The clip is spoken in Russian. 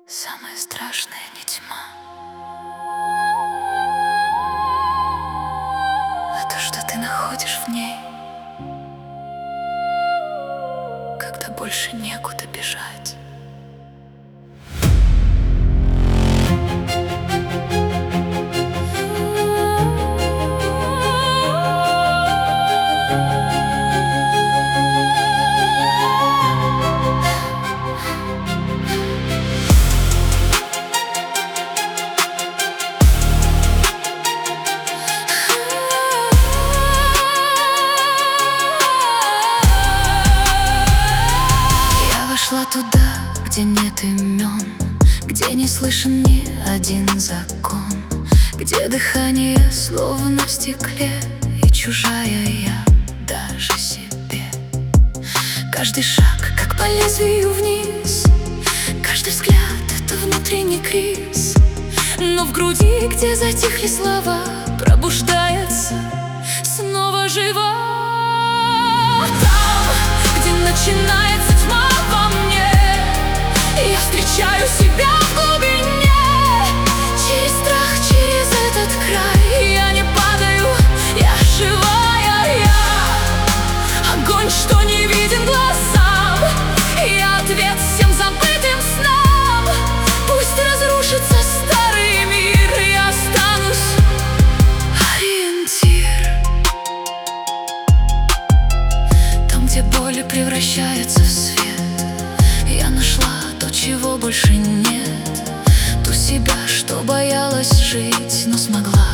Самое страшное не тьма, а то, что ты находишь в ней, когда больше некуда бежать. Шла туда, где нет имен, где не слышен ни один закон, где дыхание словно в стекле и чужая я даже себе. Каждый шаг, как по лезвию вниз, каждый взгляд — это внутренний криз. Но в груди, где затихли слова, пробуждается снова жива. Там, где начинается тьма во мне, я встречаю себя в глубине. Через страх, через этот край я не падаю, я живая я. Огонь, что не виден глазам, я ответ всем забытым снам. Пусть разрушится старый мир, я останусь ориентир. Там, где боли превращаются в свет, я нашла то, чего больше нет. Ту себя, что боялась жить, но смогла